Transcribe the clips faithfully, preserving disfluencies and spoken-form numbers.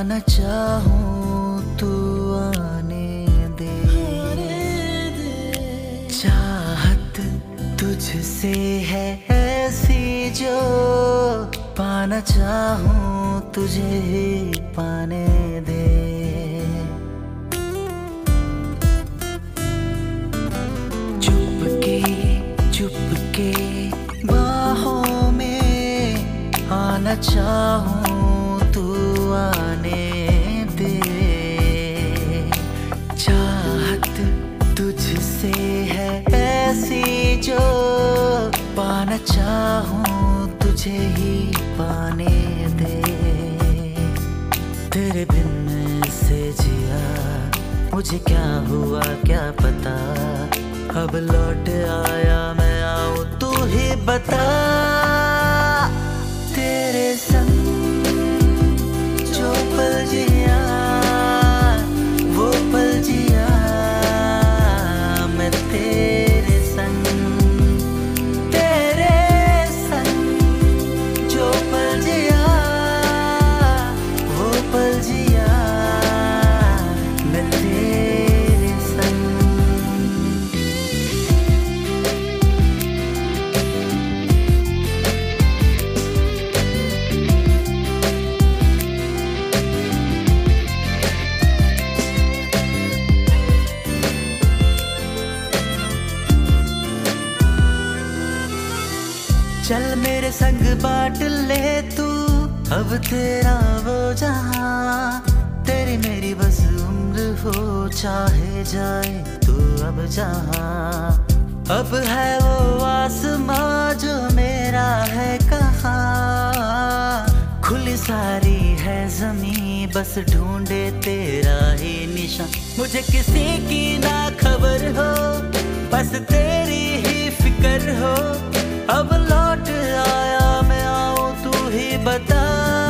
पाना चाहूं तू आने दे। चाहत तुझसे है ऐसी जो पाना चाहूं तुझे ही पाने दे। चुपके चुपके बाहों में आना चाहूं तू आने दे। चाहत तुझसे है ऐसी जो पाना चाहूं तुझे ही पाने दे। तेरे बिन से जिया मुझे क्या हुआ क्या पता, अब लौट आया मैं आऊं तू ही बता। तेरे संग जो पल जिया वो पल जिया मैं तेरे संग। तेरे संग जो पल जिया वो पल जिया मैं तेरे संग। चल मेरे संग बांट ले तू अब तेरा वो जहां। तेरी मेरी बस उम्र हो चाहे जाए तू अब जहां। अब है वो आसमां जो मेरा है कहाँ। खुली सारी है जमीन बस ढूंढे तेरा ही निशान। मुझे किसी की ना खबर हो बस तेरी ही फिक्र हो। अब लौट आया मैं आऊं तू ही बता।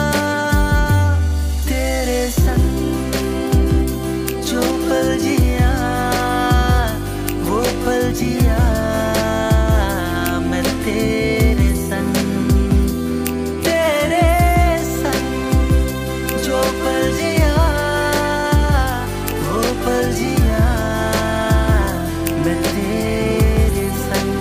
तेरे संग जो पल जिया वो पल जिया मैं तेरे संग। तेरे संग जो पल जिया वो पल जिया मैं तेरे संग।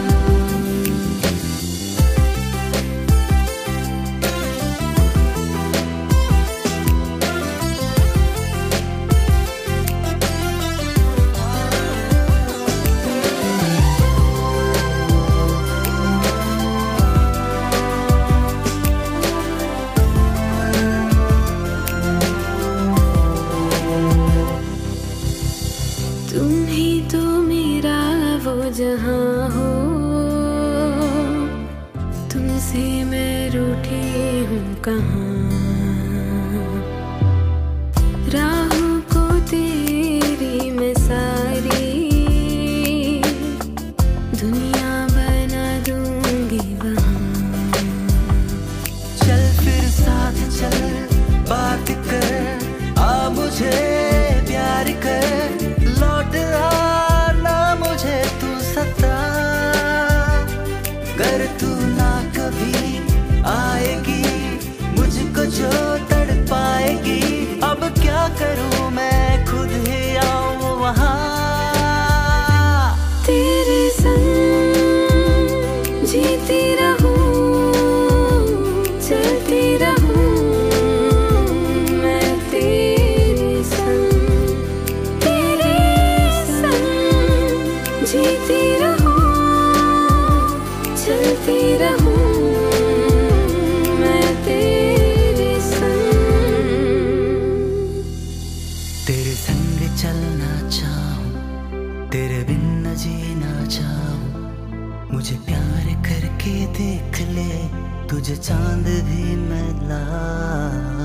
तुम ही तो मेरा वो जहां हो, तुमसे मैं रूठी हूँ कहाँ। राहों को तेरी मैं सारी दुनिया बना दूंगी वहाँ। चल फिर साथ चल बात कर आ मुझे प्यार कर। लौट आना मुझे तू सता गर तू ना कभी आएगी मुझको जो तड़ पाएगी। अब क्या करूं मैं खुद ही आऊं वहां। तेरे संग जीती रहूं चलती रहूं मैं तेरे संग। तेरे संग जीती रहूं चलती रहूं मैं तेरे संग। तेरे संग चलना चाहूं तेरे बिन न जीना चाहूं। मुझे प्यार करके देख ले तुझे चांद भी मिला।